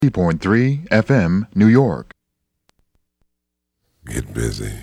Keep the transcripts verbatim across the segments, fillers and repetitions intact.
ninety point three F M, New York. Get busy.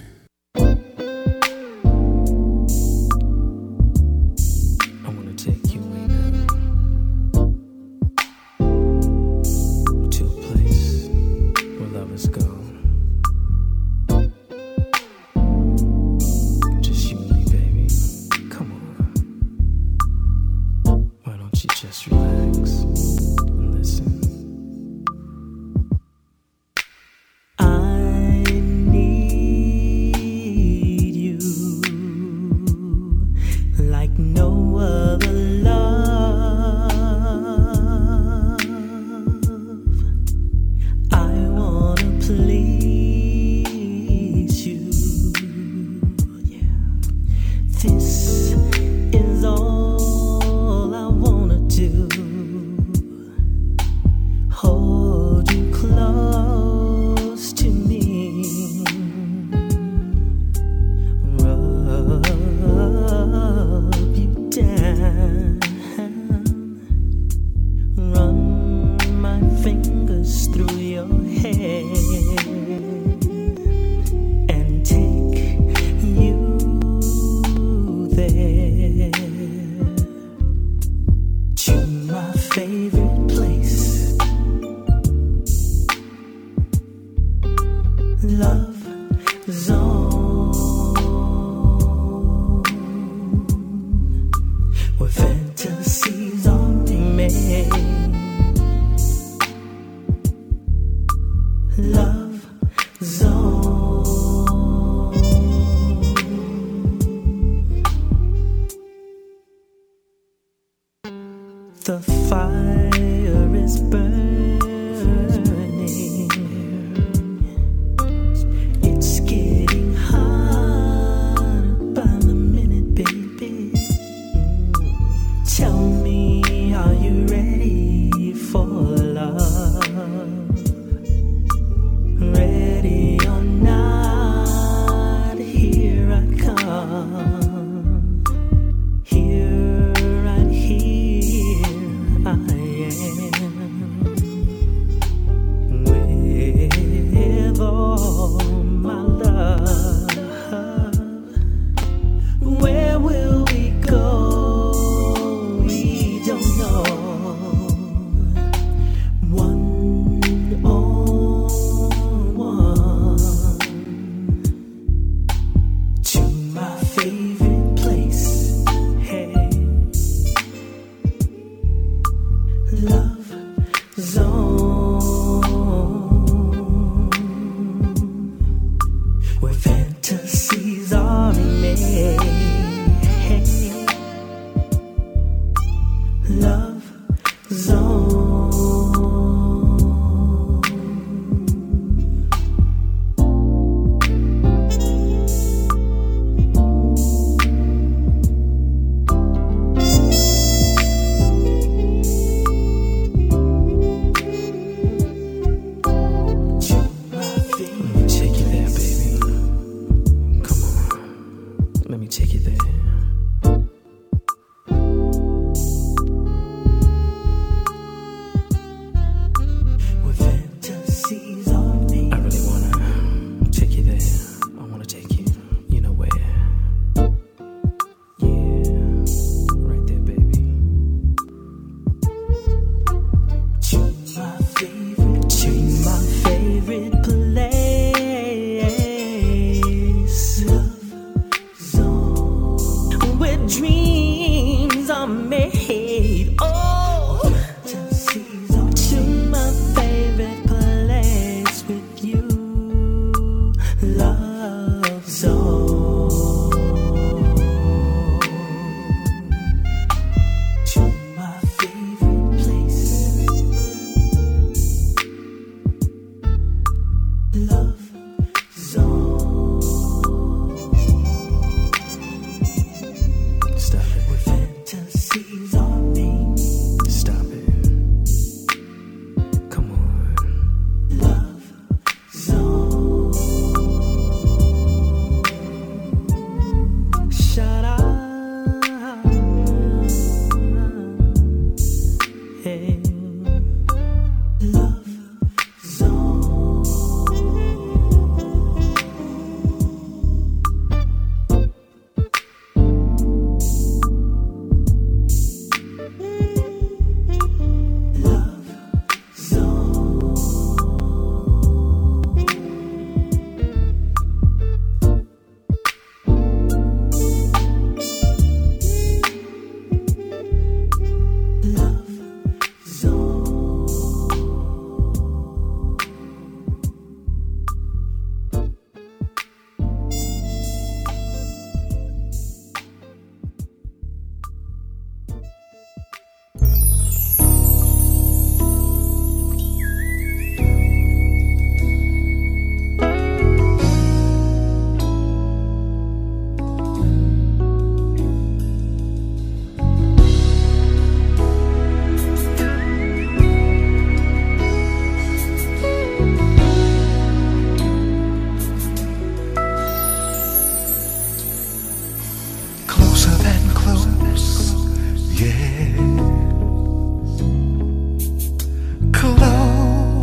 The fire is burning. It's getting hotter by the minute, baby. Tell me, are you ready for love?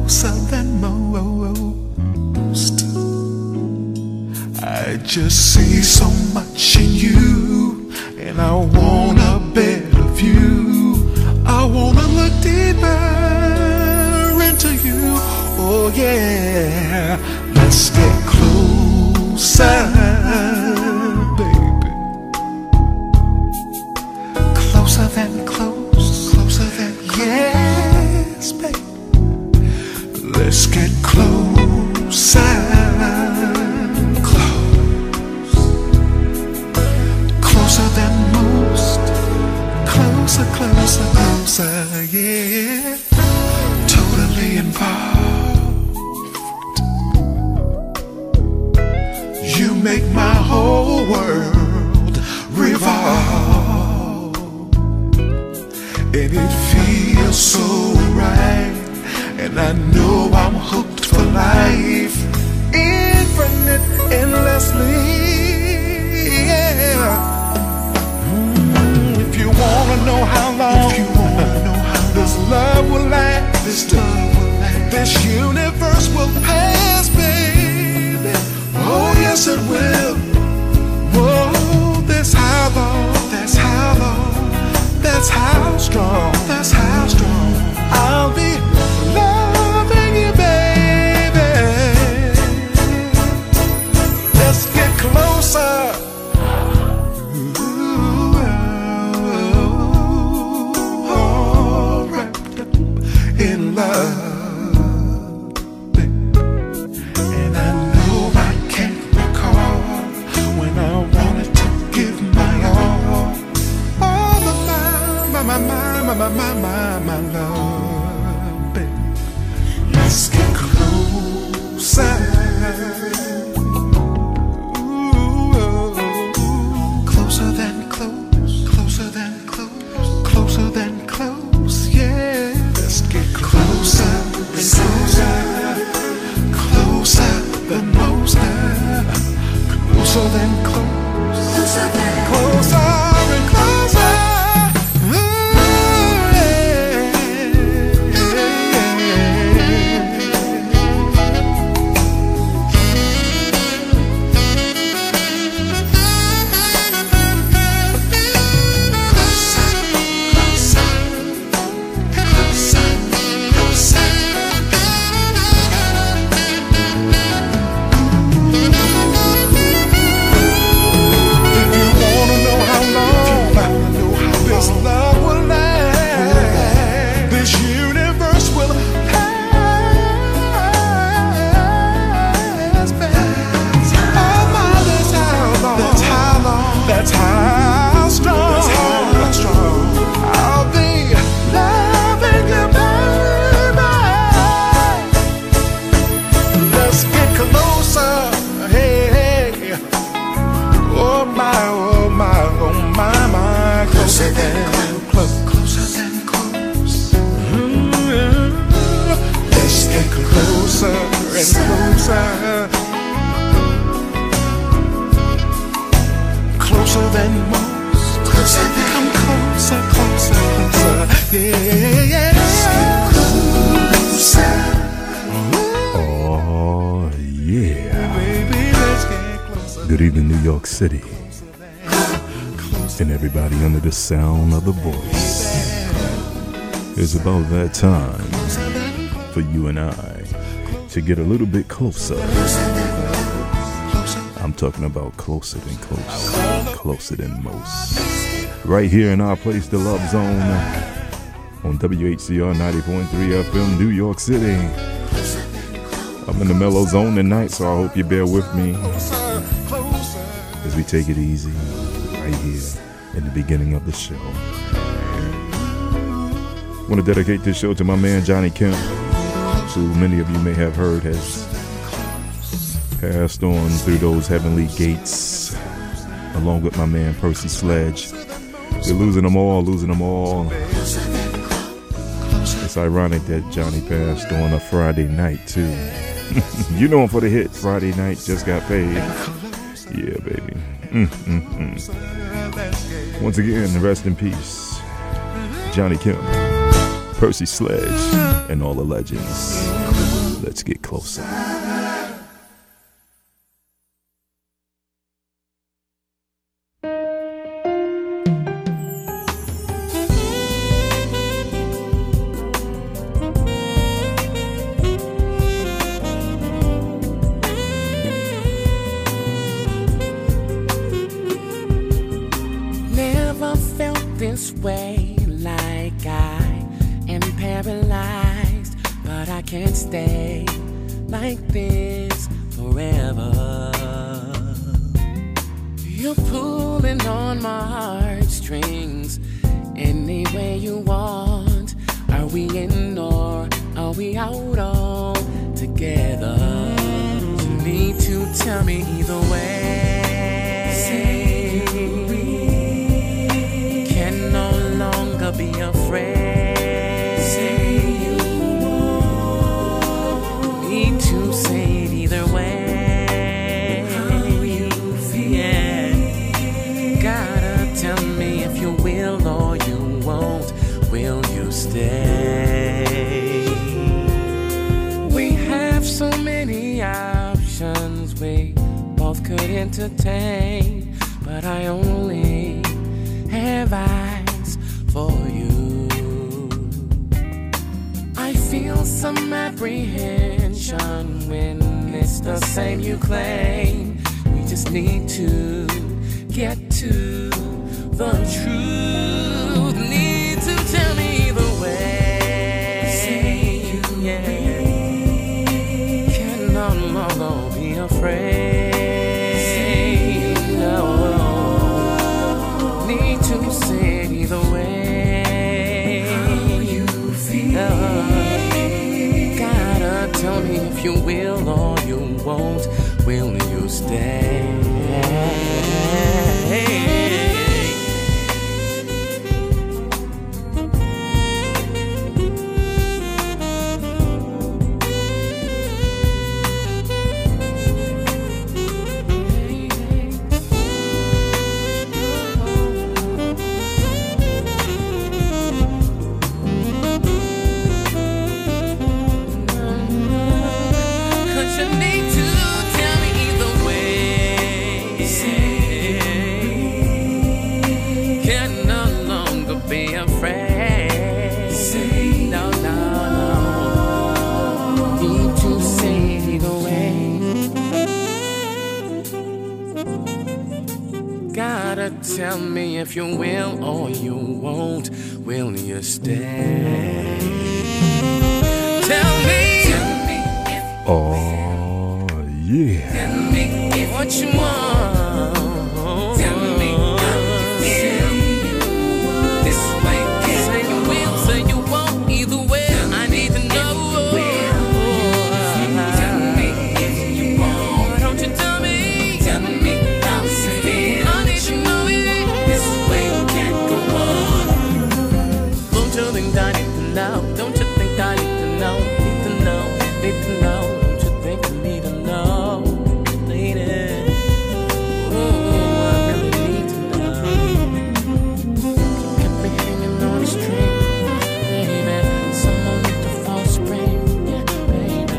closer than most. I just see so much in you, and I want a better view. I wanna look deeper into you. Oh yeah, let's get closer, baby. Closer than close, closer than close. Yes, baby. Let's get closer, close, closer than most. Closer, closer, closer, yeah. Totally involved. You make my whole world revolve, and it feels so right. And I know I'm hooked for life, infinite, endlessly, yeah. Mm, if you wanna know how long, if you wanna know how this love will last, this love will last, this universe will pass, baby. Oh yes it will. Whoa, that's how long, that's how long, that's how strong, that's how strong I'll be loving you, baby. Let's get closer. Ooh, all wrapped up in love, and I know I can't recall when I wanted to give my all, all of my, my, my, my, my, my, my, my love, baby. Let's get closer. Ooh, closer than close, closer than close, closer than close, yeah. Let's get closer and closer, closer than most, closer than close, closer than closer and closer. Closer than close, closer than close. Mm-hmm. Let's get closer and closer, closer than most. Closer than come closer, closer, closer. Yeah, yeah. Let's get closer. Oh yeah. Baby, let's get closer. Good evening, New York City. And everybody under the sound of the voice. It's about that time for you and I to get a little bit closer. I'm talking about closer than close, closer than most. Right here in our place, the Love Zone, on W H C R ninety point three F M, New York City. I'm in the mellow zone tonight, so I hope you bear with me as we take it easy right here in the beginning of the show. I want to dedicate this show to my man Johnny Kemp, who many of you may have heard has passed on through those heavenly gates, along with my man Percy Sledge. We're losing them all, losing them all. It's ironic that Johnny passed on a Friday night too. You know him for the hit Friday Night Just Got Paid. Yeah, baby. Mm, mm, mm. Once again, rest in peace, Johnny Kemp. Percy Sledge, and all the legends. Let's get closer. Never felt this way, like I am paralyzed, but I can't stay like this forever. You're pulling on my heartstrings any way you want. Are we in or are we out all together? You need to tell me either way. Can no longer be afraid. Say you won't. Need to say it either way. How you feel? Yeah. Gotta tell me if you will or you won't. Will you stay? We have so many options we both could entertain, but I only have eyes for you. I feel some apprehension when it's the same you claim. We just need to get to the truth. Need to tell me the way. Say you yeah. Can no longer be afraid. No. Need to say it either way. How you feel? Uh, gotta tell me if you will or you won't. Will you stay? Tell me if you will or you won't. Will you stay? Tell me. Tell me if Oh, yeah. Tell me if what you want. Tell me how you feel. This way. Say you will, say you won't. Either way, I need to know. Tell me if you want. Why don't you tell me? Tell me how you feel. I need to know. Don't you think I need to know, need to know, need to know? Don't you think I need to know, lady? Ooh, I really need to know. Kept me hanging on a string, baby. Someone with the false spring, yeah, baby.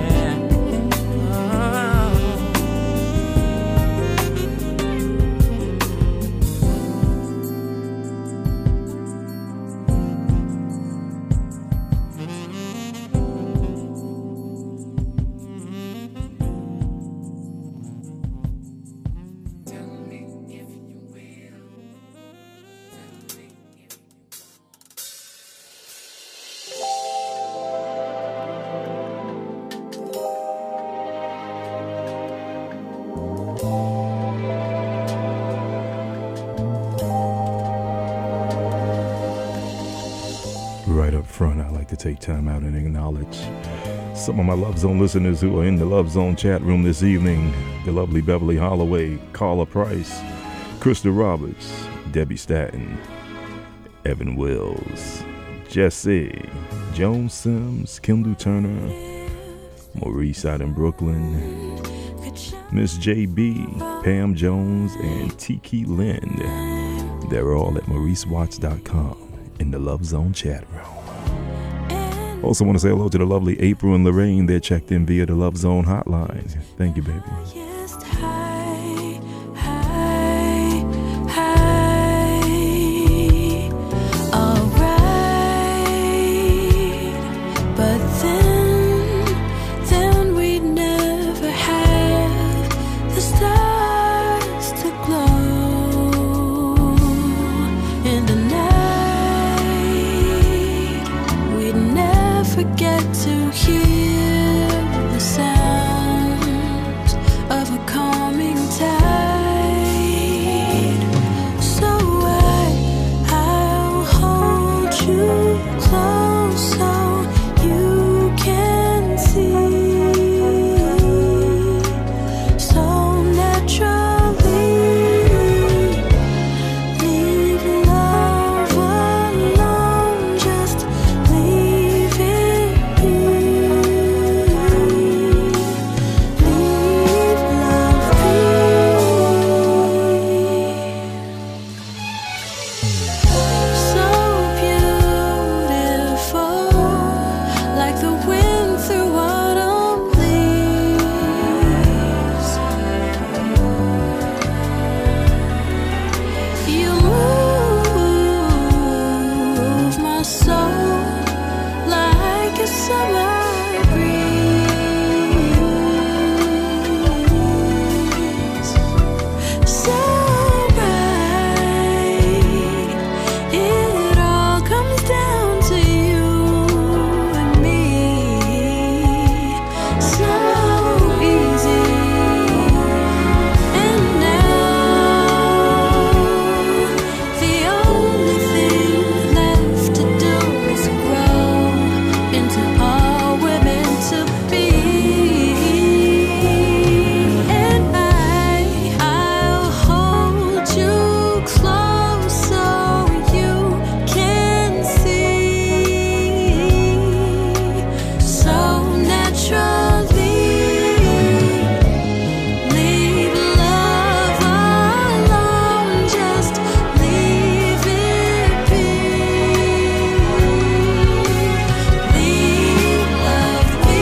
Right up front, I like to take time out and acknowledge some of my Love Zone listeners who are in the Love Zone chat room this evening. The lovely Beverly Holloway, Carla Price, Krista Roberts, Debbie Staton, Evan Wills, Jesse, Joan Sims, Kendall Turner, Maurice out in Brooklyn, Miss J B, Pam Jones, and Tiki Lind. They're all at maurice watts dot com in the Love Zone chat room. Also want to say hello to the lovely April and Lorraine. They're checked in via the Love Zone hotline. Thank you, baby. Just high, high, high. Alright, but then, then we'd never have the stars to glow in the night. We'd never get to hear the sounds of a calming tide. So I, I'll hold you close so you can see. So naturally, leave love alone, just leave it be. Leave love be. So beautiful, like the wind through autumn leaves. You move my soul like a summer breeze. So right, it all comes down to you and me. So easy. And now the only thing left to do is grow into all we're meant to be. And I, I'll hold you close so you can see. So naturally, leave love alone, just leave it be. Leave love be.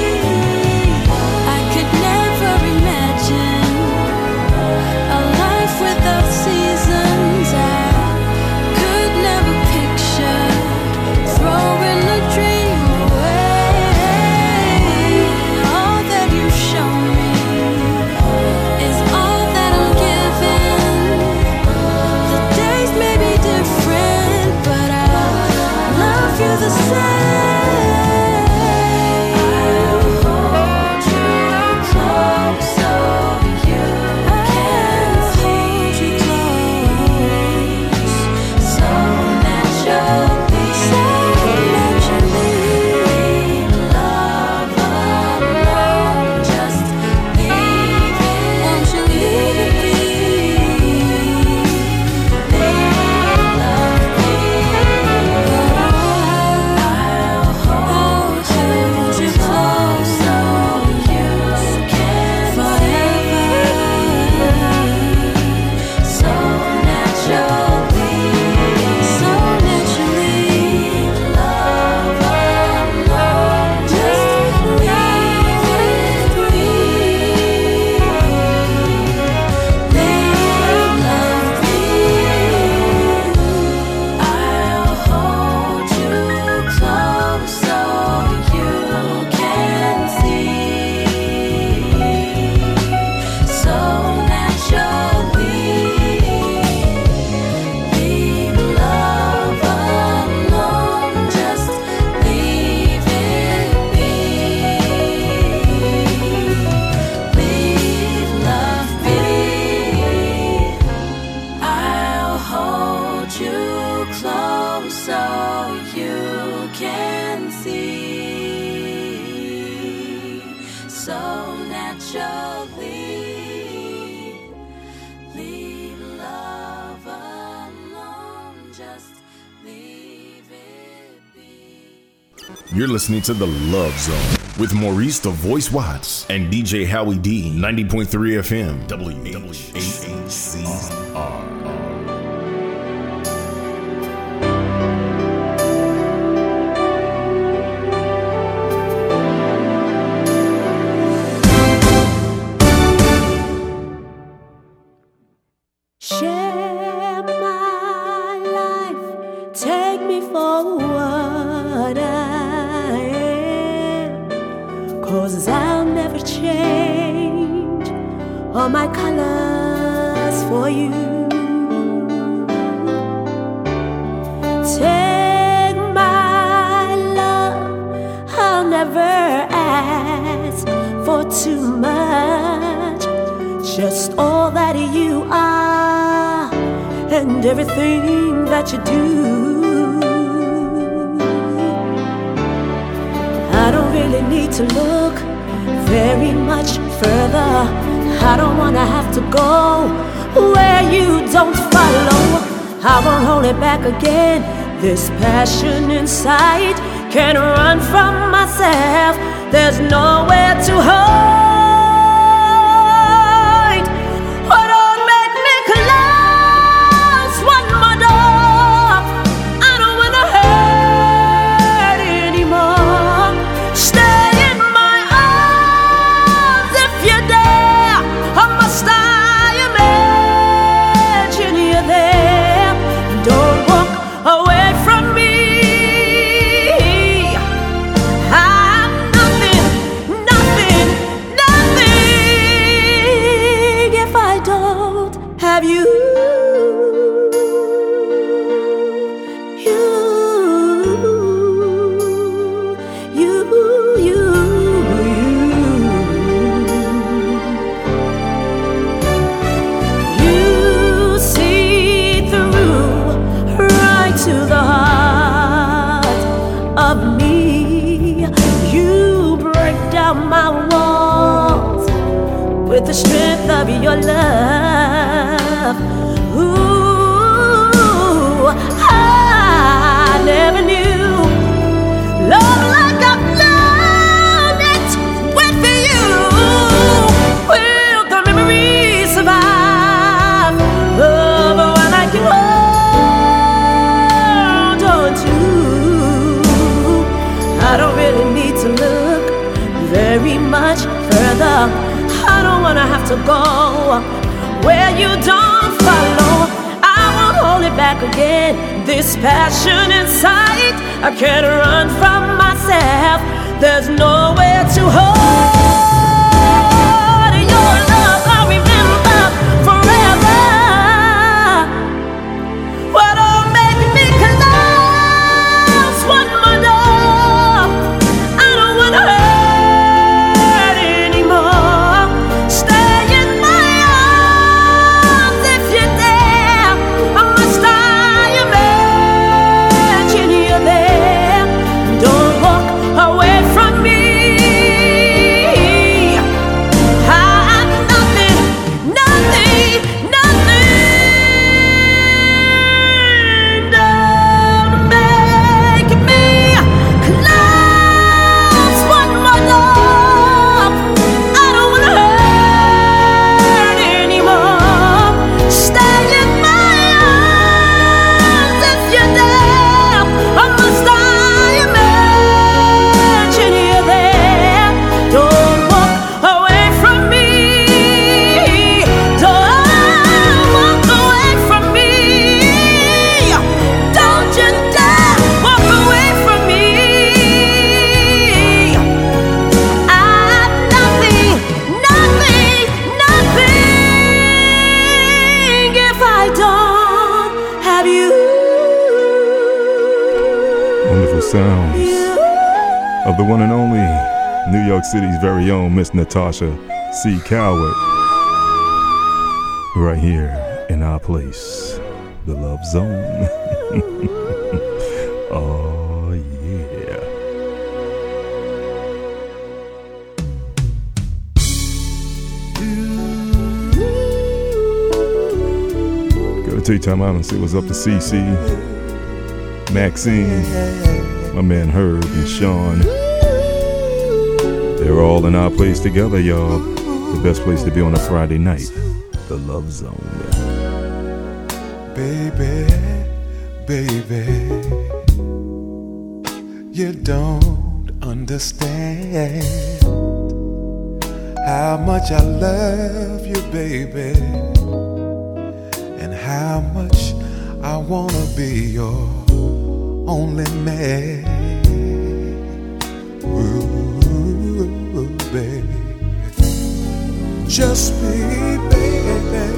I could never imagine a life without seasons. I could never picture throwing a dream away. All that you show me is all that I'm given. The days may be different, but I love you the same. I'll hold you close so you can see. So naturally, so naturally, love alone, just leave it. Won't you leave it be? Leave love be. I'll hold you close so you can forever. So naturally, so naturally, love alone, just leave it be. Leave love be. I'll hold you close so you can see. So naturally, leave love alone, just leave it be. Leave love be. I'll hold you close so you can see. So naturally, leave love alone, just leave it be. You're listening to The Love Zone with Maurice the Voice Watts and D J Howie D, ninety point three F M, W H A C R. 'cause I'll never change all my colors for you. Take my love, I'll never ask for too much. Just all that you are and everything that you do. I don't really need to look very much further. I don't wanna have to go where you don't follow. I won't hold it back again. This passion inside can't run from myself. There's nowhere to hide. Oh, don't make me close one more door. I don't wanna hurt anymore. Stay in my arms if you dare. Or must I imagine you're there? Don't walk away from me. I'm nothing, nothing, nothing if I don't have you. You, you, you, you. You see through right to the heart of me. You break down my walls with the strength of your love. Ooh, I never knew love like I've known it with you. Will the memory survive of when I can hold on to? I don't really need to look very much further. I don't wanna have to go where you don't follow. I won't hold it back again. This passion inside, I can't run from myself. There's nowhere to hold your love. I remember forever. Well, don't make me close one more door. I don't wanna hurt anymore. Stay in my arms if you dare. Or must I imagine you're there? Don't walk away from me. I'm nothing, nothing, nothing. Don't make me close one more door. I don't wanna hurt anymore. Stay in my arms if you're there. Or must I imagine you're there? Don't walk away from me. Don't walk away from me. Don't you dare walk away from me. I'm nothing, nothing, nothing if I don't have you. Wonderful sounds of the one and only New York City's very own Miss Natasha C. Coward. Right here in our place, the Love Zone. Oh, yeah. Gotta take time out and see what's up to C C, Maxine, my man Herb, and Sean. They're all in our place together, y'all. The best place to be on a Friday night, the Love Zone. Baby, baby, you don't understand how much I love you, baby, and how much I wanna be your only man. Ooh. just me, baby.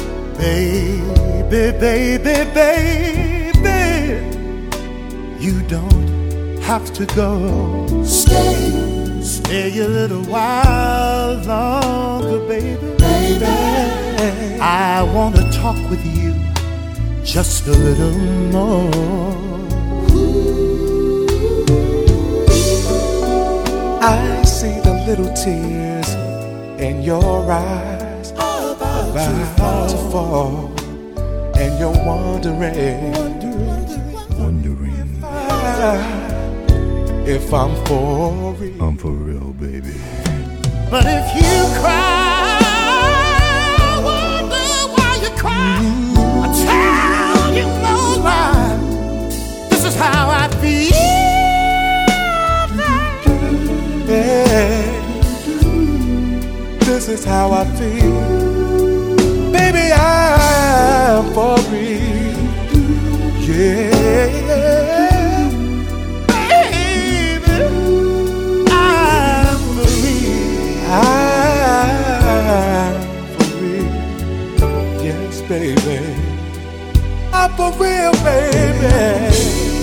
Baby, baby, baby. You don't have to go. Stay, stay a little while longer, baby. Baby, I want to talk with you just a little more. I see the little tears in your eyes about, about to fall, and you're wondering, Wondering if, if I'm for real. I'm for real, baby. But if you cry, I wonder why you cry. I tell you no lie, this is how I feel. Yeah. This is how I feel. Baby, I'm for real. Yeah. Baby, I'm for real. I'm for real. Yes, baby. I'm for real, baby.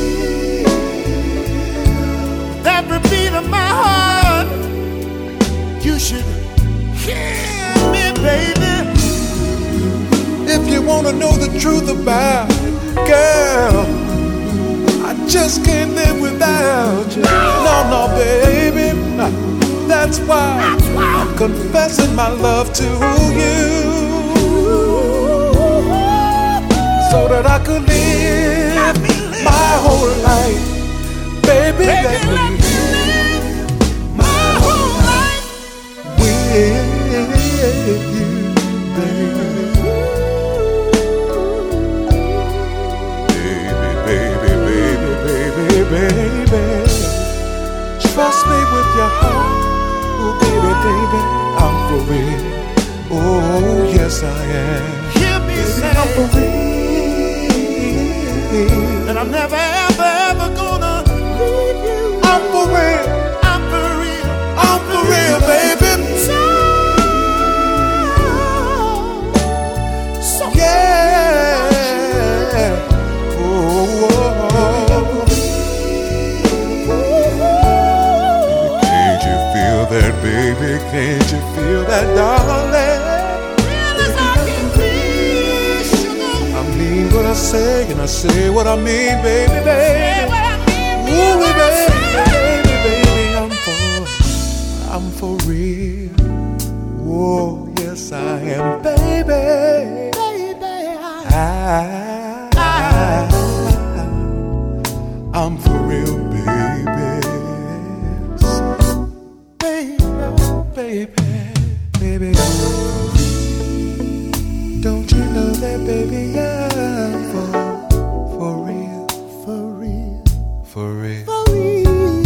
Every beat of my heart, you should hear me, baby. If you wanna know the truth about it, girl, I just can't live without you. No, no, baby. That's why I'm confessing my love to you, so that I could live my whole life, baby. Let me live my whole life with you, baby. Baby, baby, trust me with your heart. Oh, baby, baby, I'm for real. Oh, yes, I am. Hear me baby, say, I'm for real. And I'm never, ever, ever gonna leave you. I'm for real. I'm for real. I'm for real, baby. So, so yeah. Oh, oh, oh. That baby, can't you feel that, darling? Real as I can be, sugar. I mean what I say, and I say what I mean, baby, baby. Ooh, baby, baby, baby, I'm for, I'm for real. Oh, yes, I am, baby. Baby, I, I, I, I'm for real, baby. Baby, baby, don't you know that, baby, I'm for, for real, for real, for real, for real.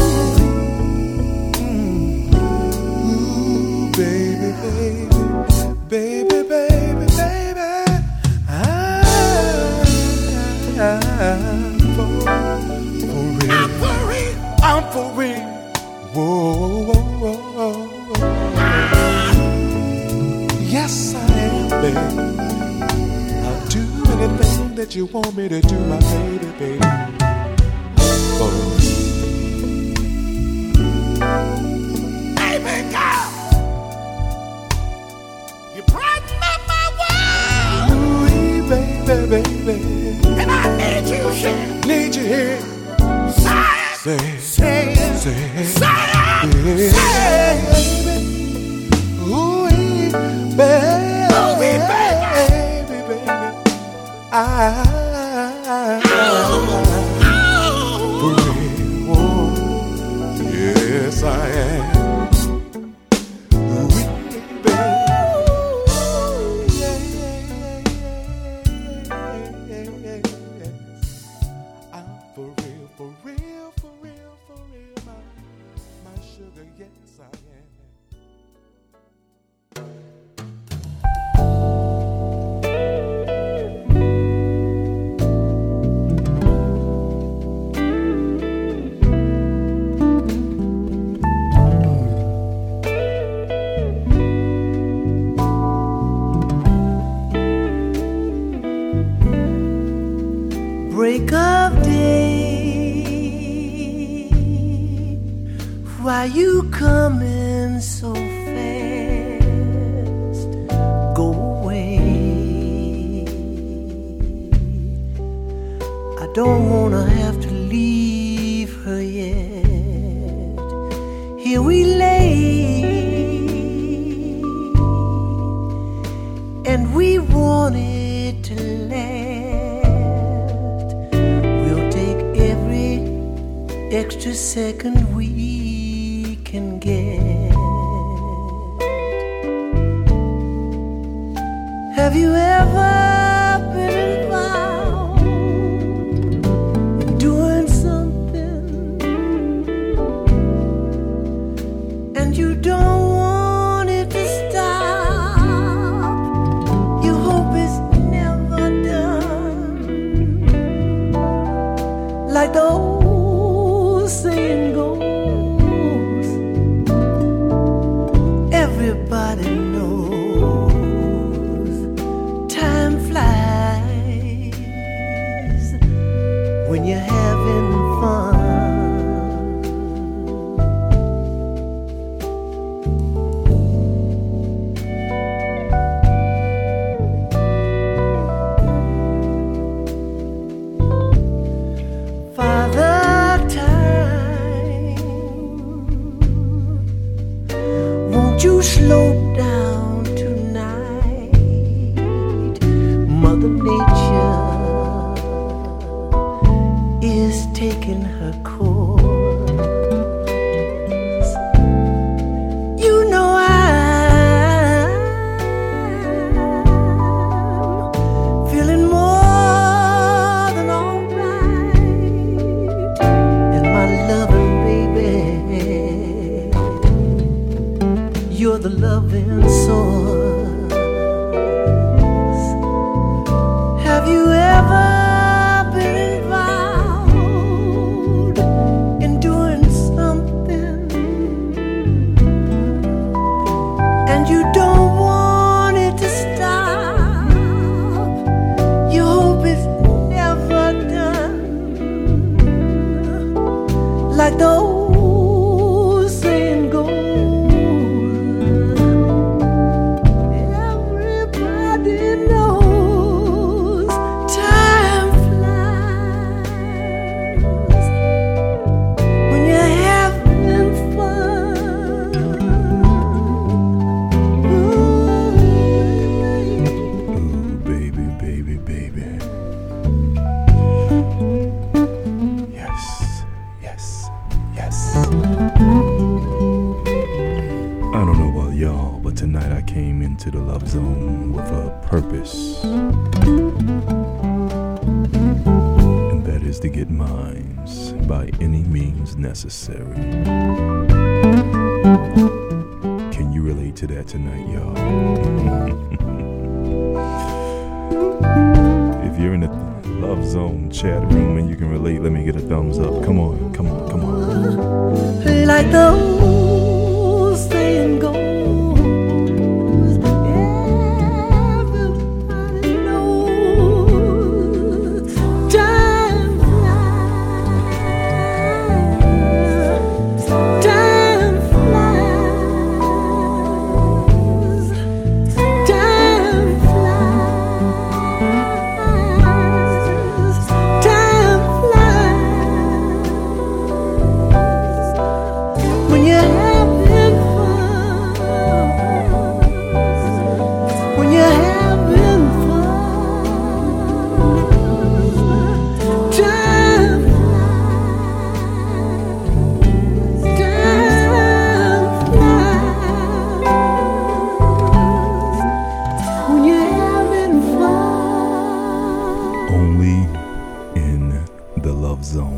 Mm. Ooh, baby, baby, baby, baby, baby, I'm, I'm for, for real, I'm for real, I'm for real. Whoa, whoa, whoa, whoa. Yes, I am, baby. I'll do anything that you want me to do, my baby, baby. Oh. Baby girl, you brighten up my world. Ooh, baby, baby. And I need you here. Need you here. Say it. Say it. Say it. Say it. Say it. Baby. Ooh, baby, baby, baby, baby, I, for real, oh, yes I am, baby, yeah, yeah, yeah, yeah, I'm for real, for real, for real, for real, my, my sugar, yes I am. Why you coming so fast? Go away. I don't wanna have to leave her yet. Here we lay, and we want it to last. We'll take every extra second we can get. Have you ever been involved in doing something and you don't want it to stop? You hope it's never done, like the old saying goes. Everybody knows time flies when you're having fun. Father time, won't you slow down tonight? Mother Nature is taking her course. You know I'm feeling more than alright, and my loving baby, you're the loving source. Have you ever been involved in doing something and you don't want it to stop? You hope it's never done, like the old saying goes. Everybody knows time flies when you're having fun. Ooh, baby, baby, baby. Yes, yes, yes. I don't know about y'all, but tonight I came into the Love Zone with a purpose. And that is to get mines by any means necessary. Can you relate to that tonight, y'all? If you're in the Love Zone chat room and you can relate, let me get a thumbs up. Come on, come on, come on. Like the old saying goes, everybody knows time flies, time flies, time flies, time flies when you're having fun, when you're having fun. Time flies, time flies when you're having fun. Only in the Love Zone.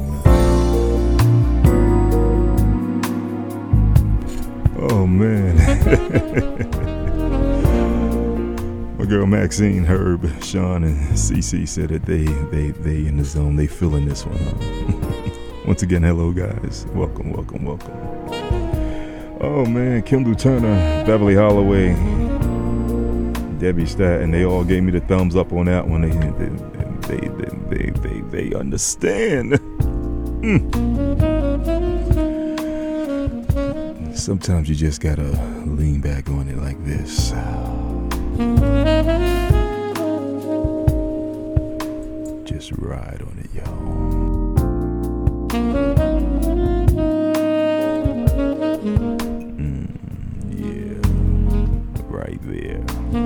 Oh man. My girl Maxine, Herb, Sean, and Cece said that they they they in the zone. They feeling this one. Once again, hello guys. Welcome, welcome, welcome. Oh man, Kendall Turner, Beverly Holloway, Debbie Staten, they all gave me the thumbs up on that one. They they they they they, they, they understand. Mm. Sometimes you just gotta lean back on it like this. Just ride on it, y'all. Mm, yeah, right there.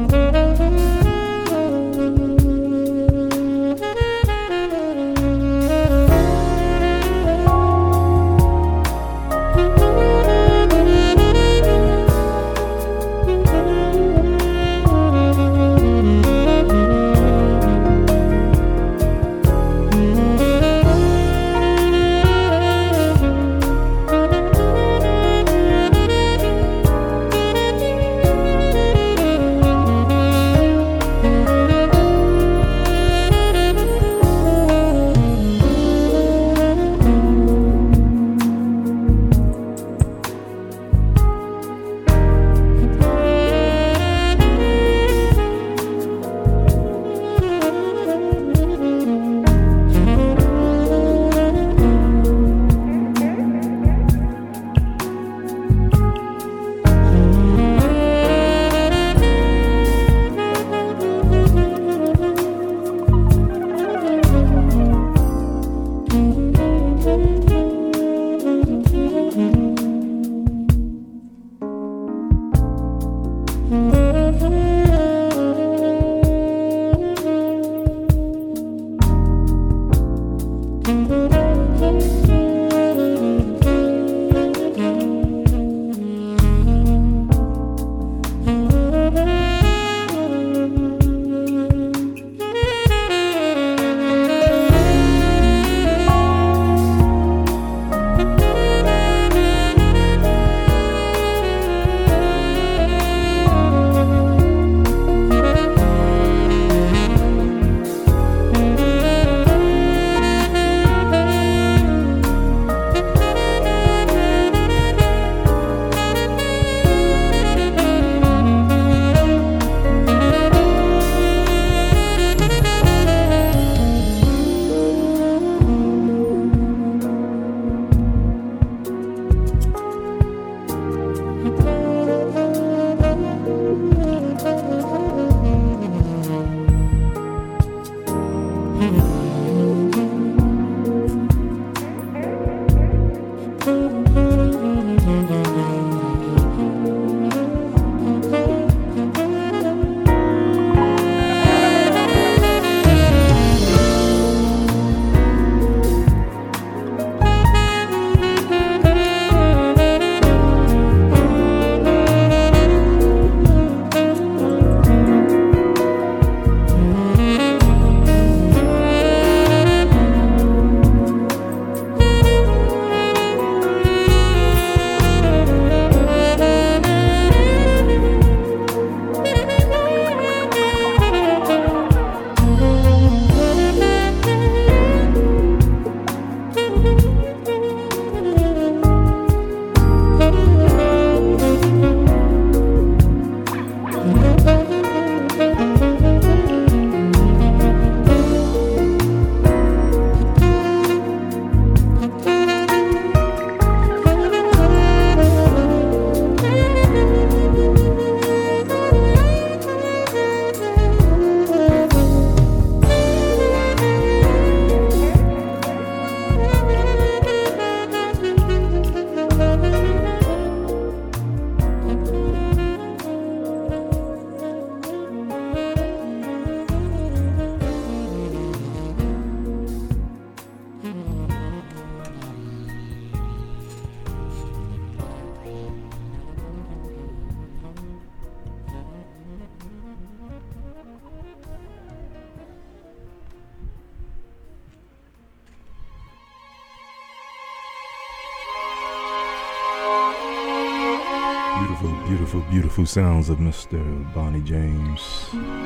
Beautiful, beautiful, beautiful sounds of Mister Bonnie James.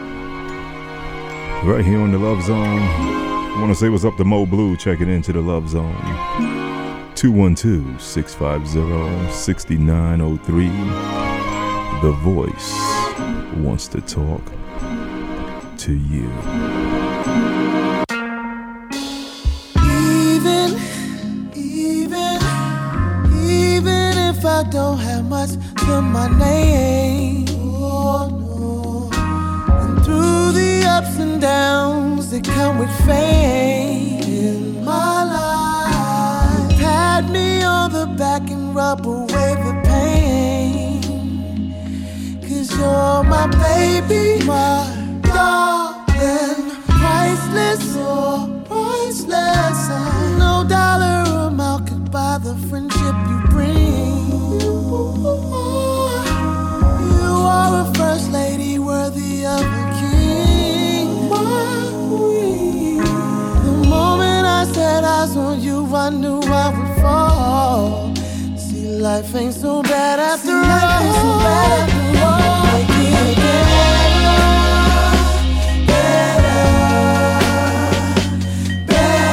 Right here on the Love Zone. I want to say what's up to Mo Blue checking into the Love Zone. two one two, six five zero, six nine zero three. The Voice wants to talk to you. Even, even, even if I I don't have much to my name. Oh, no. And through the ups and downs that come with fame in my life, you pat me on the back and rub away the pain. Cause you're my baby, my darling, priceless, oh, priceless. No dollar amount could buy the friendship you bring. You are a first lady worthy of a king. My queen. The moment I set eyes on you, I knew I would fall. See, life ain't so bad after all. Life ain't so bad after all. Make it better, better,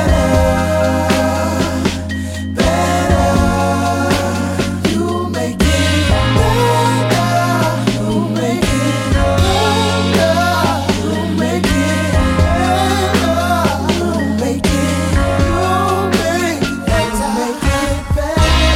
better, better. You make it better. You make it better. You make it better. You make it. You make it better. Make it better.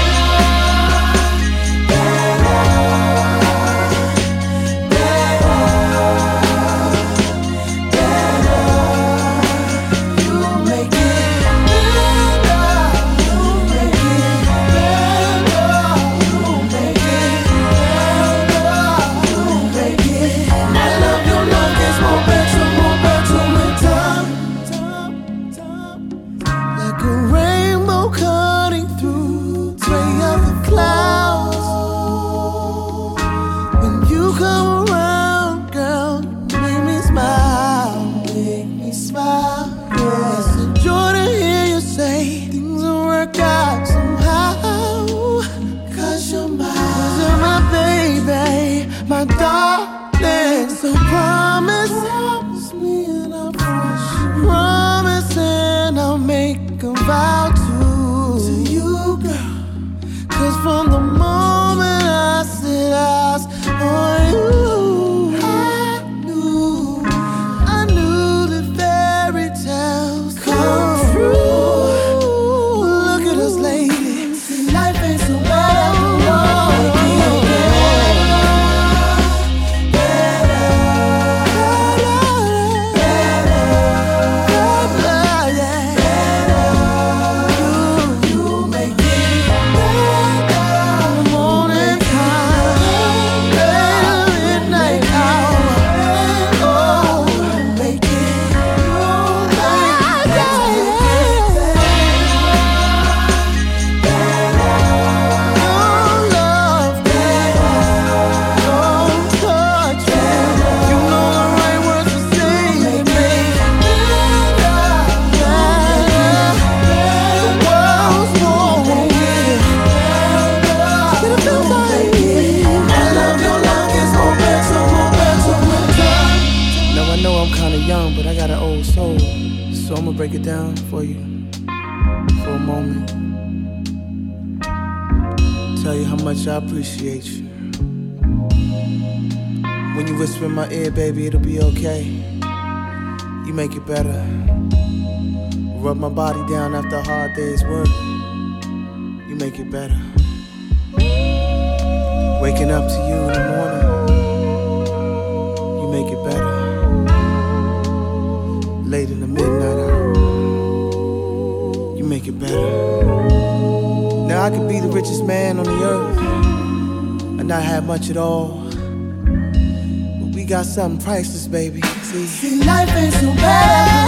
Like a rainbow cutting through the gray of the clouds. When you come around, girl, you make me smile, make me smile. Yeah, it's a joy to hear you say things will work out somehow. Cause you're mine, cause you're my baby, my darling. So promise, promise me and I'll promise you. Promise and I'll make a vow to, to you, girl. Cause from the moment I set eyes on you, I knew, I knew that fairy tales come true. Look at us, ladies. See, life ain't so bad after all. But I got an old soul, so I'ma break it down for you for a moment. Tell you how much I appreciate you. When you whisper in my ear, baby, it'll be okay. You make it better. Rub my body down after a hard day's work. You make it better. Waking up to you in the morning. You make it better. Late in the midnight hour, you make it better. Now I could be the richest man on the earth and not have much at all, but we got something priceless, baby. See, See life ain't so bad.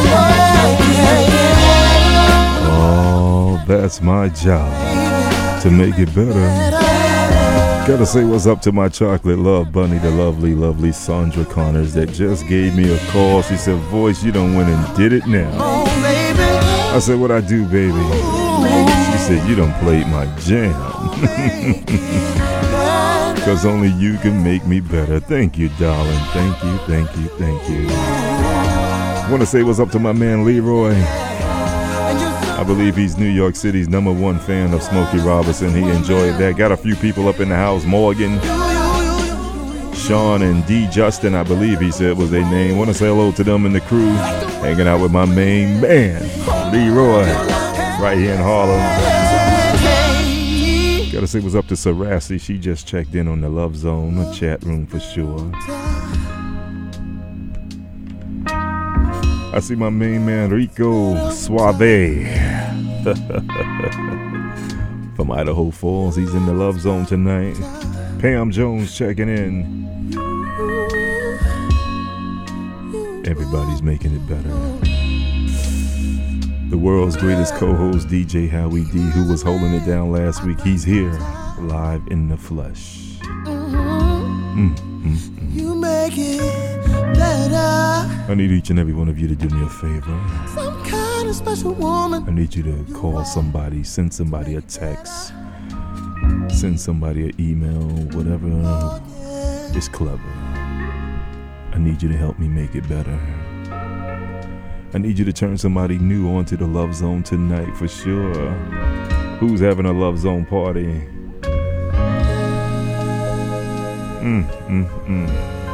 Oh, that's my job, to make it better. Gotta say what's up to my chocolate love bunny, the lovely, lovely Sandra Connors that just gave me a call. She said, "Voice, you done went and did it now." I said, "What I do, baby?" She said, "You done played my jam." Cause only you can make me better. Thank you, darling. Thank you, thank you, thank you. Wanna say what's up to my man Leroy. I believe he's New York City's number one fan of Smokey Robinson. He enjoyed that. Got a few people up in the house. Morgan, Sean, and D. Justin, I believe he said was their name. Want to say hello to them and the crew. Hanging out with my main man, Leroy, right here in Harlem. Gotta say what's up to Sarassi. She just checked in on the Love Zone, the chat room for sure. I see my main man Rico Suave from Idaho Falls. He's in the Love Zone tonight. Pam Jones checking in. Everybody's making it better. The world's greatest co-host, D J Howie D, who was holding it down last week, he's here, live in the flesh. Mm, mm, mm. You make it better. I need each and every one of you to do me a favor. Some kind of special woman. I need you to call somebody, send somebody a text, send somebody an email, whatever is clever. I need you to help me make it better. I need you to turn somebody new onto the Love Zone tonight for sure. Who's having a Love Zone party? Mm, mm, mm.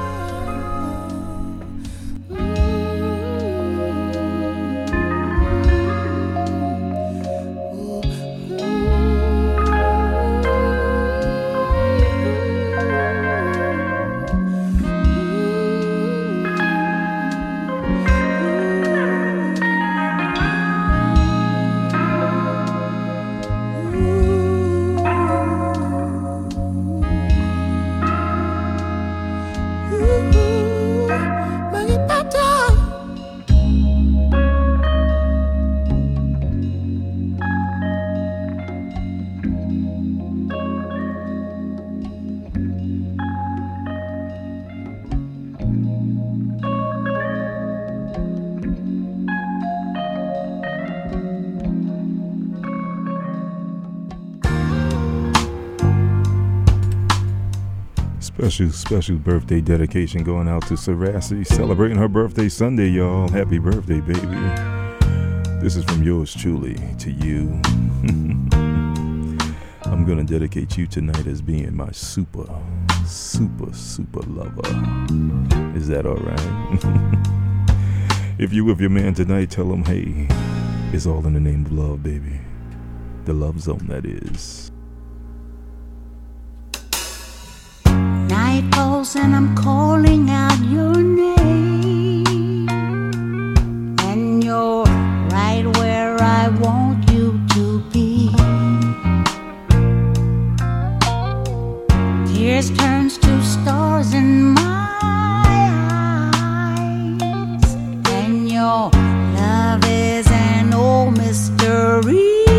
Special, special birthday dedication going out to Sarassi, celebrating her birthday Sunday, y'all. Happy birthday, baby. This is from yours truly to you. I'm gonna dedicate you tonight as being my super, super, super lover. Is that alright? If you with your man tonight, tell him, hey, it's all in the name of love, baby. The Love Zone, that is. Night falls and I'm calling out your name, and you're right where I want you to be. Tears turns to stars in my eyes, and your love is an old mystery.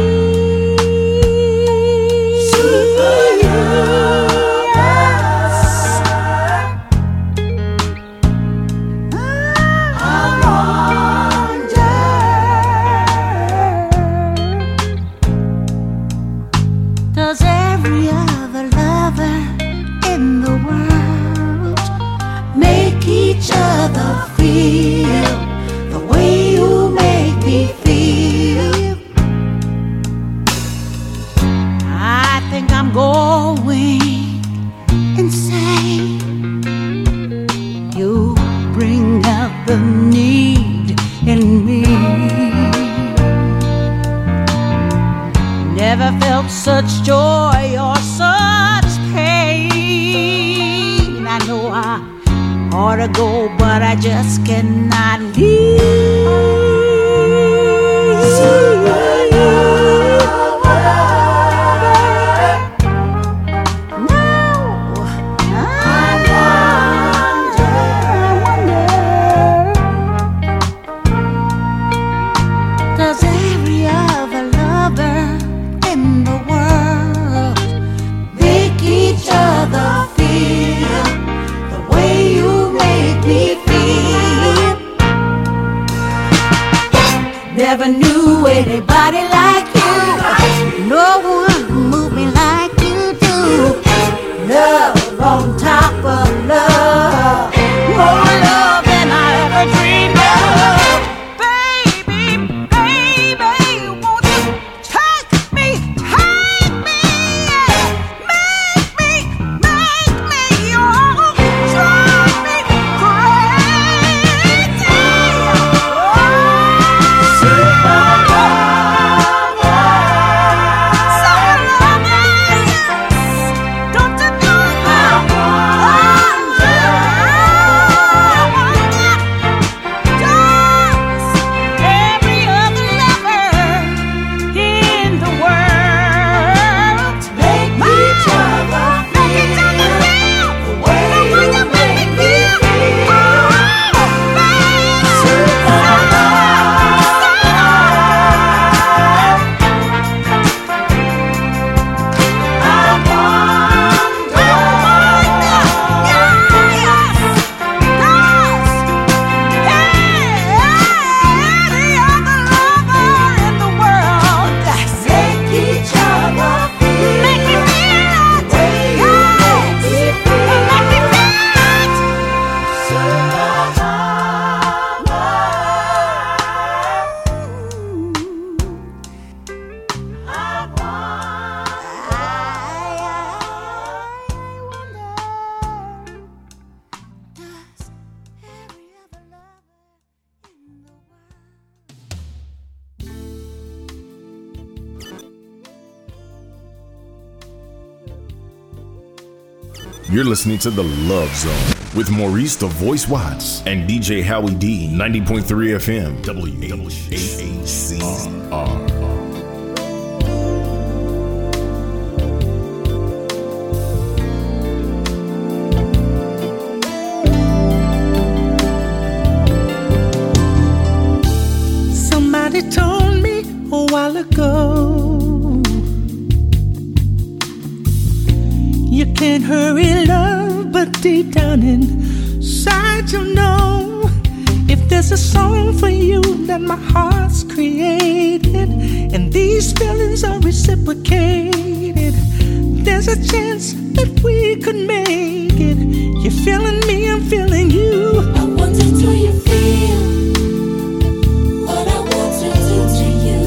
The way you make me feel, I think I'm going insane. You bring out the need in me. Never felt such joy or such pain. I know I ought to go, but I just cannot leave. Never knew anybody like you. No one moved me like you do. Love on top of love, more love than I ever dreamed of. Baby, baby, won't you take me, take me, make me, make me your, drive me crazy. Super lover, so lover. You're listening to The Love Zone with Maurice the Voice Watts and D J Howie D, ninety point three F M, W H A C R. Somebody told me a while ago, you can't hurry love, but deep down inside you know, if there's a song for you that my heart's created, and these feelings are reciprocated, there's a chance that we could make it. You're feeling me, I'm feeling you. I wonder, do you feel what I want to do to you?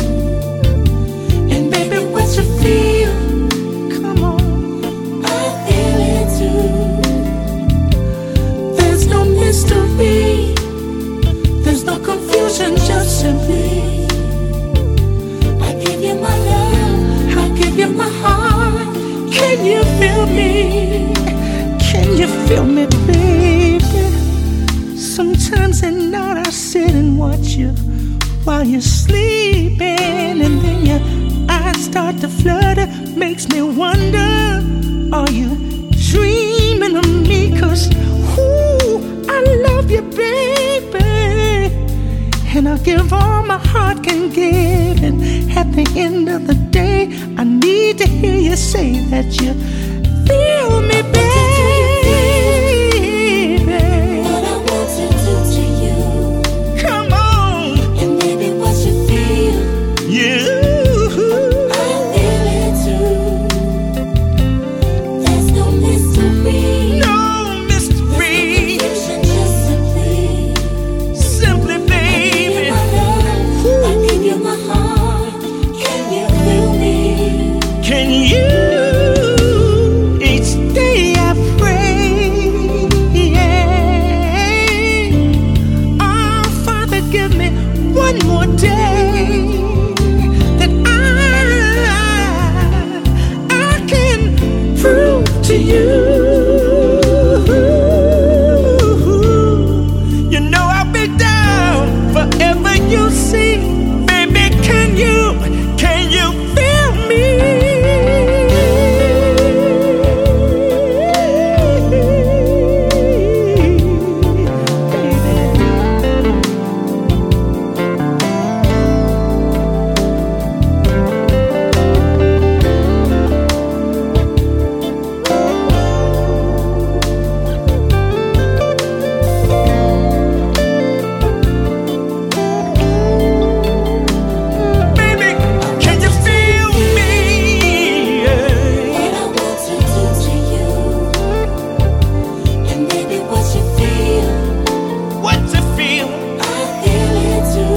And baby, what you feel? Come on, I feel it too. There's no mystery, there's no confusion, just simply I give you my love, I give you my heart. Can you feel me? Can you feel me, baby? Sometimes at night I sit and watch you while you're sleeping, and then your eyes start to flutter. Makes me wonder, are you dreaming of me? 'Cause ooh, I love you, baby, and I'll give all my heart can give. And at the end of the day, I need to hear you say that you feel me, baby. What I want to do to you. Come on. And baby, what you feel. Yeah. I feel it too. There's no mystery. No mystery. Confusion, just simply. Simply, baby. I give you my heart. Can you feel me? Can you? Each day I pray, yeah. Oh, Father, give me one more day that I, I can prove to you. You know I'll be down forever, you see. Baby, can you, can you feel me? Baby, can you feel me? What I want to do to you. And baby, what you feel? What you feel? I feel it too.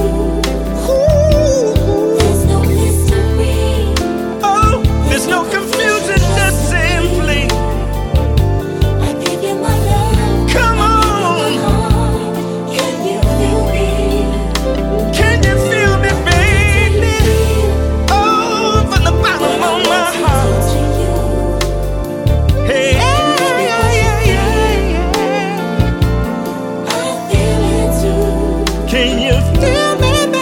There's no mystery. Oh, there's no confusion, just simply I give you my love. Come on. Can you feel me? Can you feel me, baby? Oh, from the bottom of my heart. Hey, yeah, yeah, yeah, yeah. I feel it too. Can you feel me, baby?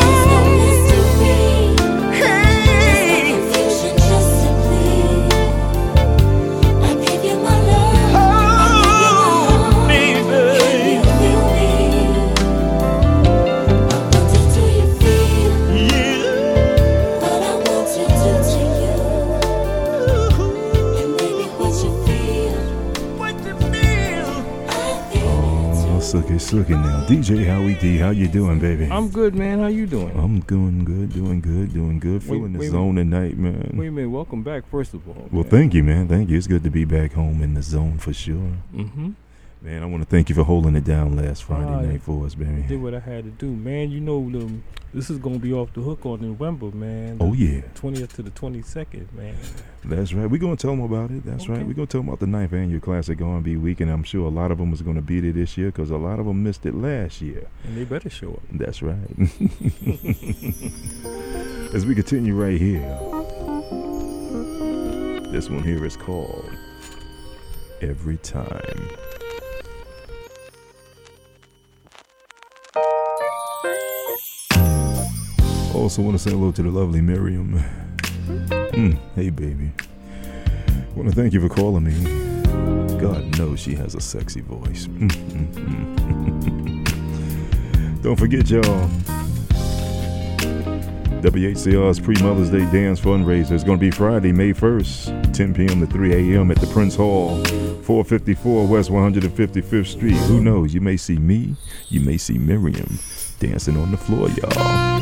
Hey, confusion, just simply I give you my love. Oh, baby. Can you feel me? What do you feel? Yeah. What I want to do to you. And baby, what you feel? What you feel? I feel it too. Oh, sookie, sookie now. D J Howie D, how you doing, baby? I'm good, man. How you doing? I'm doing good, doing good, doing good. Feeling the wait a zone tonight, man. Wait a minute. Welcome back, first of all. Well, thank you, man. Thank you. It's good to be back home in the zone for sure. Mm-hmm. Man, I want to thank you for holding it down last Friday Ah, night for us, baby. Did what I had to do, man. You know, the, this is gonna be off the hook on November, man. Oh, yeah. twentieth to the twenty-second, man. That's right. We're going to tell them about it. That's right. Okay. We're going to tell them about the ninth annual Classic R and B Week, and I'm sure a lot of them is going to be there this year because a lot of them missed it last year. And they better show up. That's right. As we continue right here, this one here is called every time. Also want to say hello to the lovely Miriam. Mm, hey, baby. Want to thank you for calling me. God knows she has a sexy voice. Mm, mm, mm. Don't forget, y'all. W H C R's Pre-Mother's Day Dance Fundraiser is going to be Friday, May first, ten p.m. to three a.m. at the Prince Hall, four fifty-four West one hundred fifty-fifth Street. Who knows? You may see me, you may see Miriam dancing on the floor, y'all.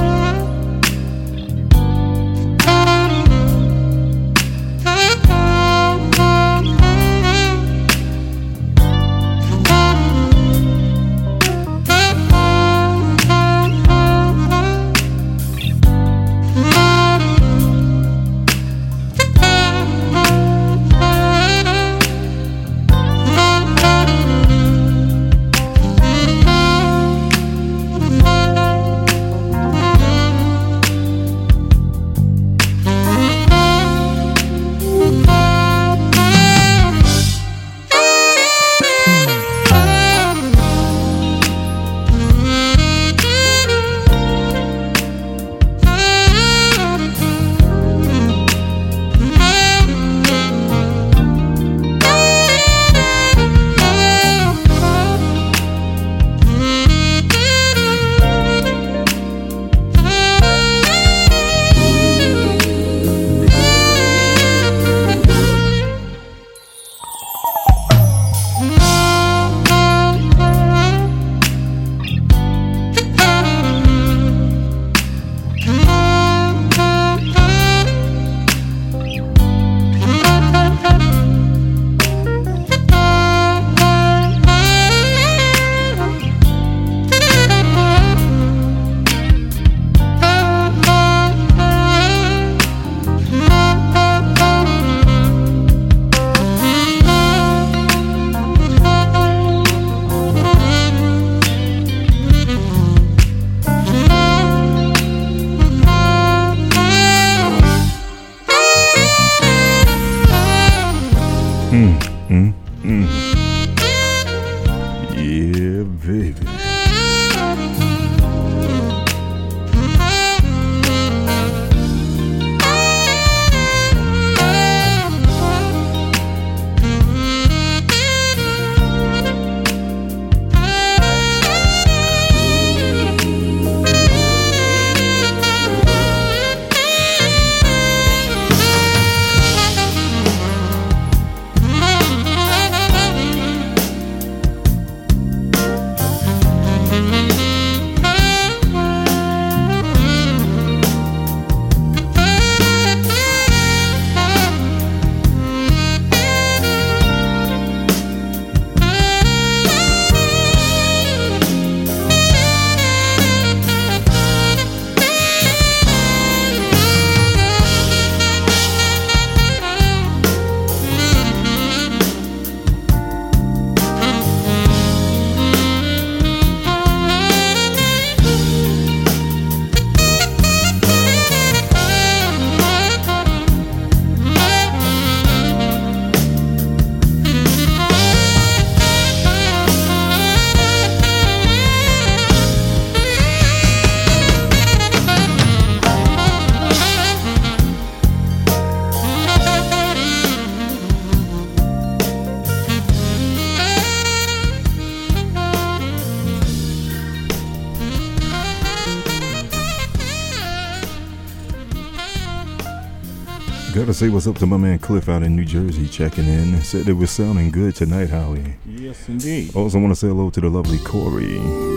Gotta say what's up to my man Cliff out in New Jersey checking in. Said it was sounding good tonight, Howie. Yes, indeed. Also want to say hello to the lovely Corey.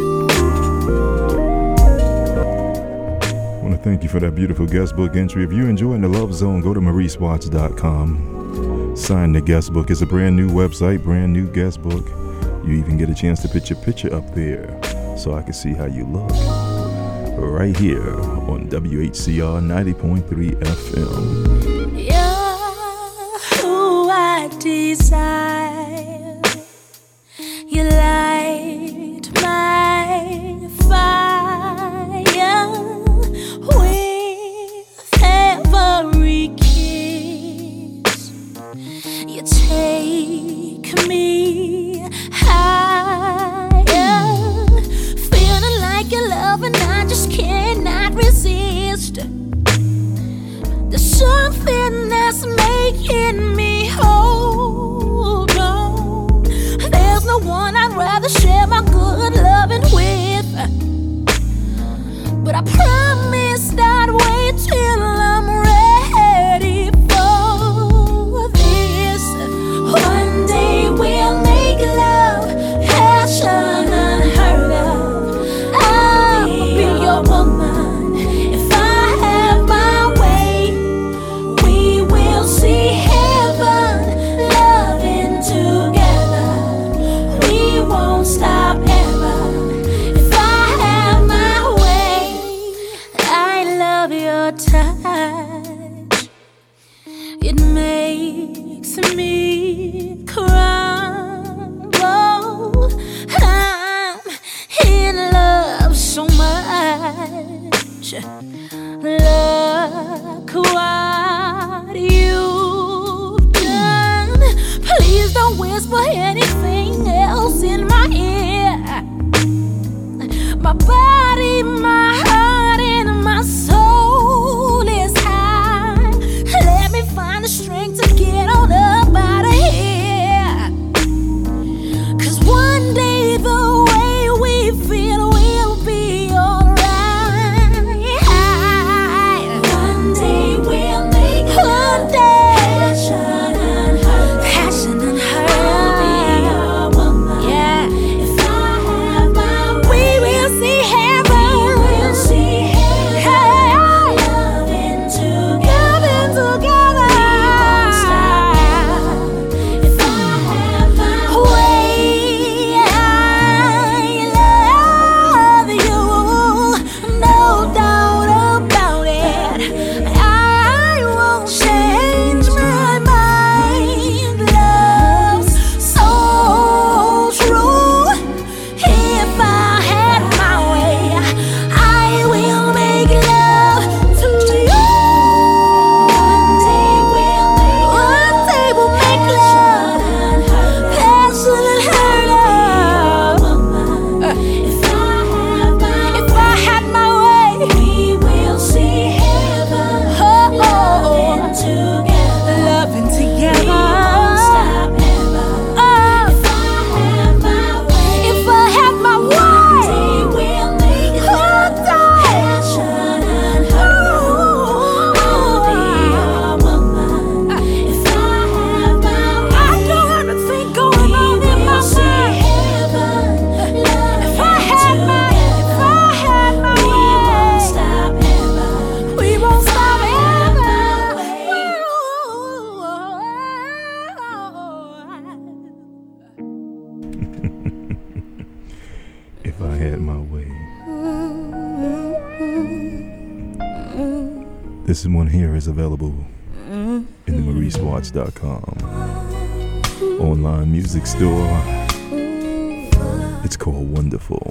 Want to thank you for that beautiful guest book entry. If you're enjoying the Love Zone, go to maurice watts dot com. Sign the guest book. It's a brand new website, brand new guest book. You even get a chance to put your picture up there so I can see how you look. Right here on W H C R ninety point three F M. Who I desire, you light my fire with every kiss you take. is making me hold on. There's no one I'd rather share my good loving with. But I promised I'd wait till I'm ready for this. One day we'll make love, passion unheard of. I'll be your woman if I have my way. We will see heaven, loving together. We won't stop ever if I have my way. I love your touch. It makes me cry. Oh, I'm in love so much. Look what you've done. Please don't whisper anything else in my ear. My body, my heart, and my soul is high. Let me find the strength to get on up out of here. Cause one day the way we feel will be alright. One day we'll make one day passion unheard. Passion unheard. I'll be your woman. Yeah. If I have my way, we will see heaven. We will see heaven. Loving together. Loving together. We won't stop ever. If I have my way, I love you. No doubt about it. I won't change my mind. Love's so true. If I had my way, I will make love to you. One day we'll make One day we'll make love. Passion unheard of. If I have my If I had my way, we will see heaven. Loving together. Loving together. We won't stop ever. If I have my way. If I had my way. One day we'll make love. Passion unheard. I'll be your woman. If I have my way. I know everything going on in my mind. If I had my If I had my way. We won't stop ever. We won't stop ever. If I had my way. This one here is available in the maurice watts dot com online music store. It's called Wonderful.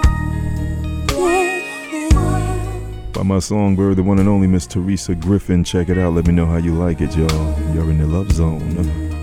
By my songbird, the one and only Miss Teresa Griffin. Check it out. Let me know how you like it, y'all. You're in the love zone.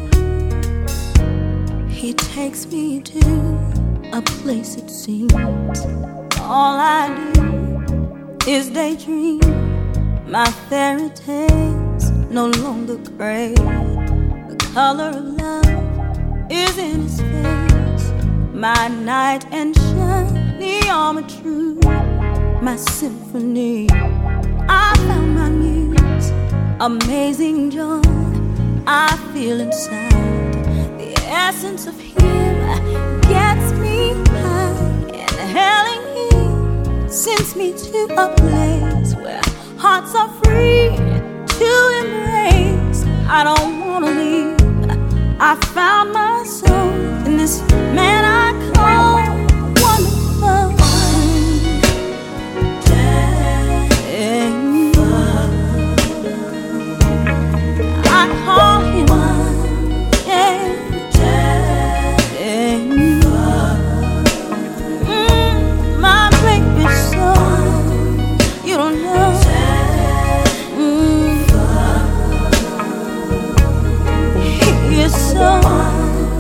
He takes me to a place it seems all I do is daydream. My fairy tales no longer gray. The color of love is in his face. My knight and shiny armor true. My symphony, I found my muse. Amazing joy I feel inside. The essence of him gets me high. Inhaling him sends me to a place where hearts are free to embrace. I don't wanna leave. I found my soul in this man I call wonderful. I call him mm, my baby soul. You don't know. Mm. He is so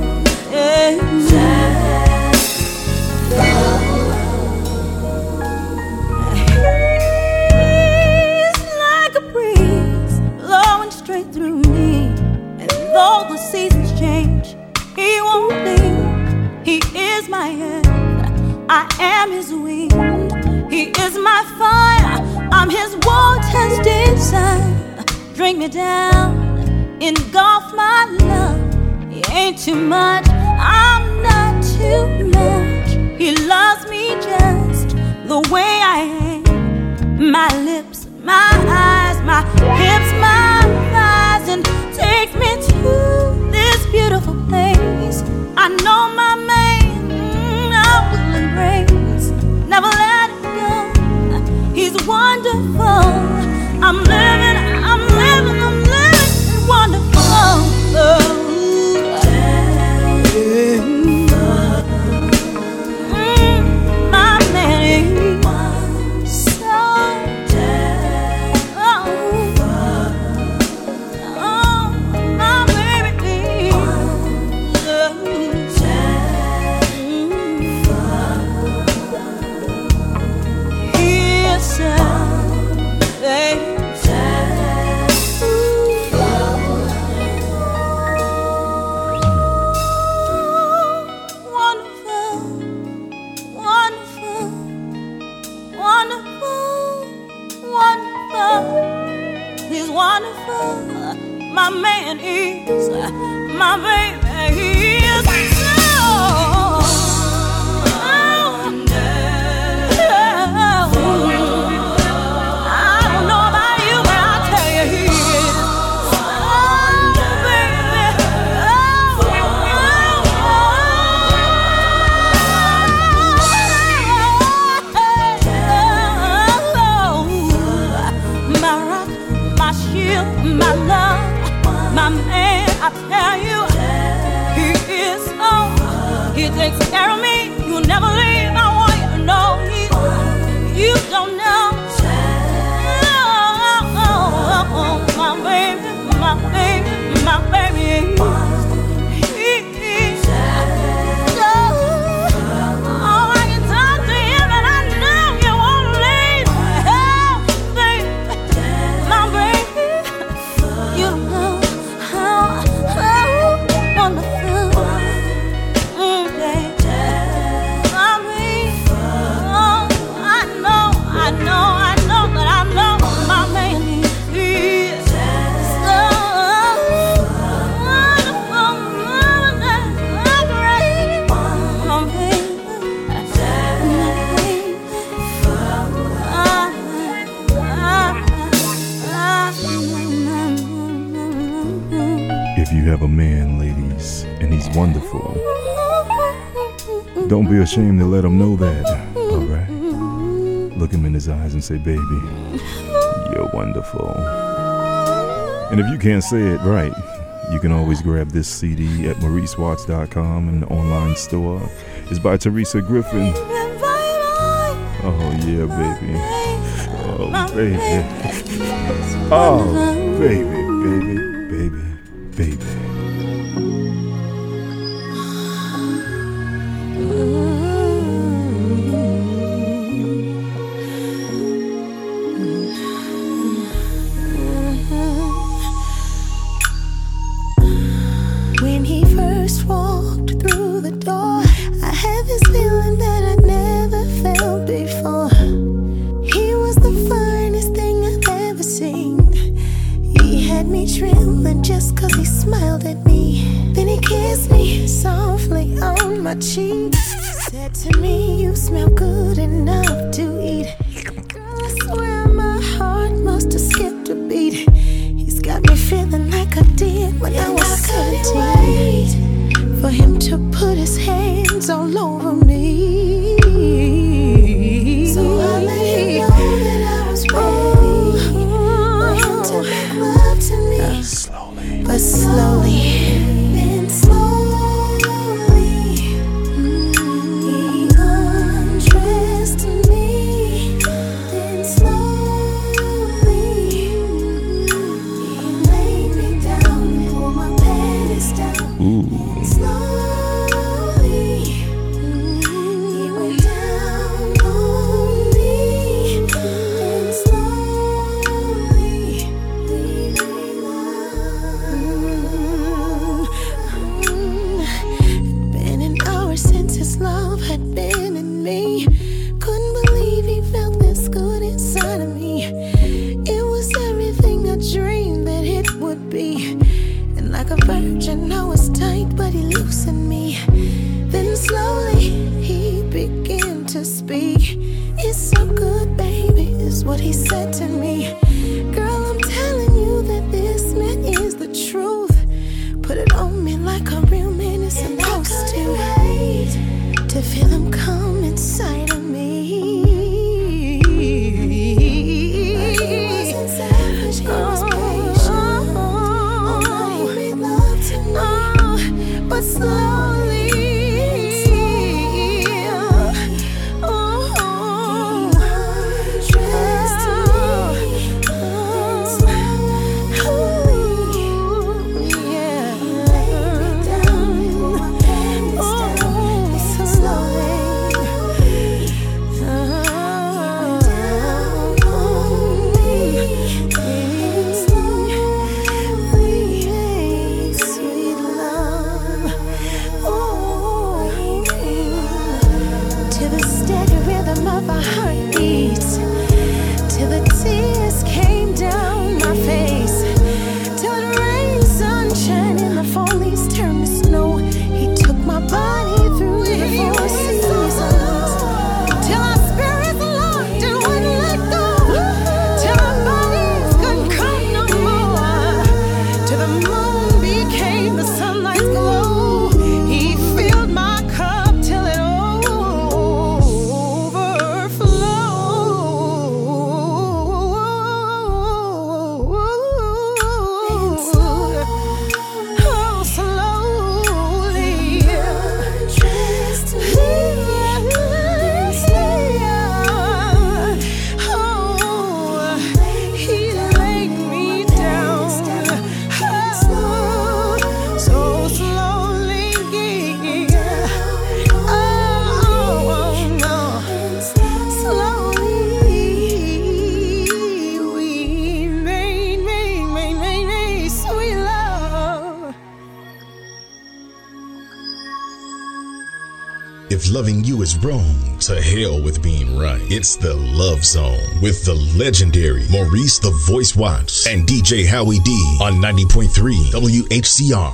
I am his wind. He is my fire. I'm his water's desire. Drink me down, engulf my love. He ain't too much, I'm not too much. He loves me just the way I am. My lips, my eyes, my hips, my thighs, and take me to this beautiful place. I know my man, I will embrace. Never let him go. He's wonderful. I'm living, I'm living, I'm living wonderful. Mm, my man is so oh, oh, my baby is so my man is, my baby, he is so my love, my man, I tell you, he is so, he takes care of me, you'll never leave, I want you to know, he, you don't know, oh, oh, oh, my baby, my baby, my baby, he is so, oh, I can talk to him and I know you won't leave, oh, baby, my baby. You know how, how wonderful, mm, baby. I mean, oh, I know, I know, I know that I know my man is so wonderful, great, my baby, my baby. If you have a man, ladies, and he's wonderful, don't be ashamed to let him know that, alright? Look him in his eyes and say, baby, you're wonderful. And if you can't say it right, you can always grab this C D at maurice watts dot com in the online store. It's by Teresa Griffin. Oh, yeah, baby. Oh, baby. Oh, baby, baby, baby. Baby. When he first walked through the door, I had this feeling that I'd never felt before. He was the finest thing I've ever seen. He had me trembling just cause he smiled at me. Then he kissed me softly on my cheek. Said to me, you smell good enough to eat. Girl, I swear my heart must have skipped a beat. He's got me feeling like I did when I was seventeen. For him to put his hands all over me. So I let him know that I was ready for him to make love to me. Uh, slowly. But slowly. Then slowly he undressed me. Then slowly he laid me down, pulled my panties down. Ooh. Slowly, he went down on me, and slowly we made love. It'd been an hour since his love had been in me. me. Couldn't believe he felt this good inside of me. It was everything I dreamed that it would be. And like a virgin, I was tight, but he loosened me. Then slowly he began to speak. It's so good, baby, is what he said to me. Girl, I'm telling you that this man is the truth. Put it on me like a real man is supposed to. Wait to feel him come inside of me. He wasn't savage, he was patient. Oh, he made love to me. Oh, but slowly. If loving you is wrong, to hell with being right. It's the Love Zone with the legendary Maurice the Voice Watts and D J Howie D on ninety point three W H C R.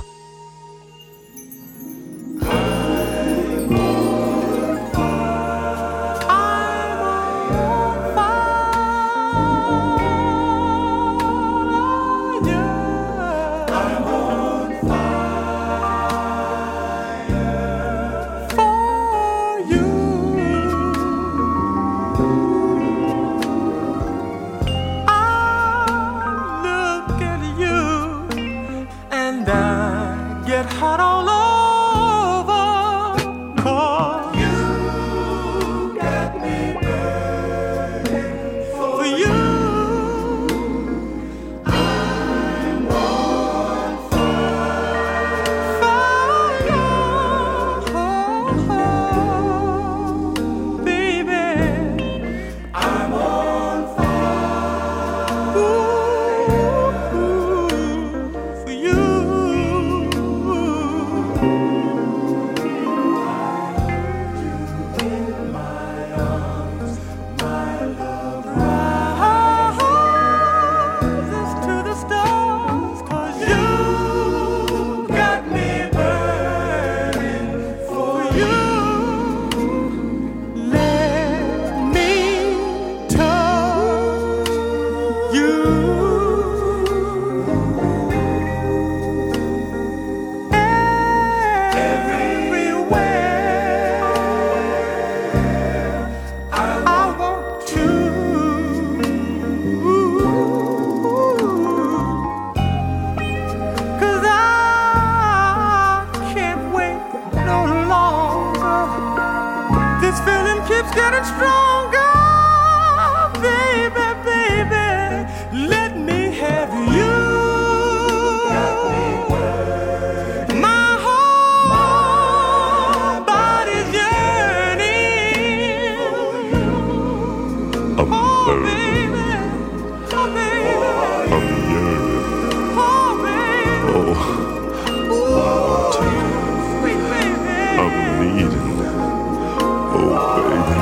Oh, baby.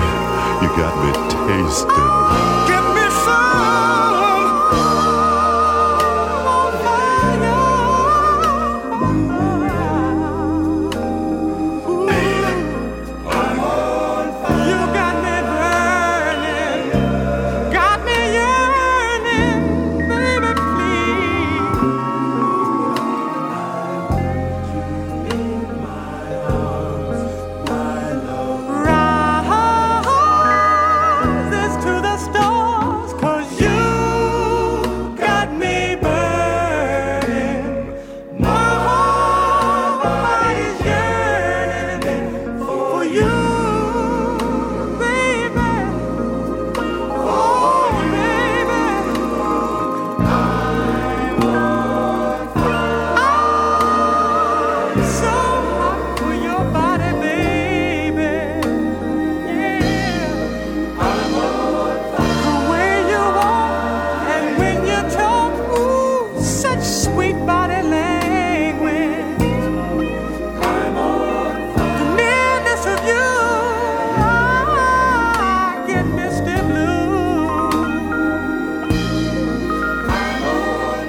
got me tasting. Give me some fire. I'm on fire. You got me burning, got me yearning, baby, please. In my arms, my love. Rises to the stars, 'cause you got me burning. My whole body's yearning for you, baby. Oh, baby. I'm on fire. I'm so hot for your body, baby. Yeah. I'm on fire. The way you walk and when you talk, ooh, such sweet body language. I'm on fire. The nearness of you, I get misty blue. I'm on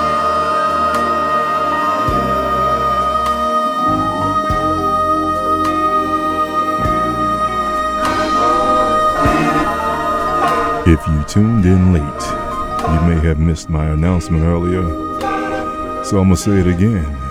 If you tuned in late, you may have missed my announcement earlier, so I'm gonna say it again.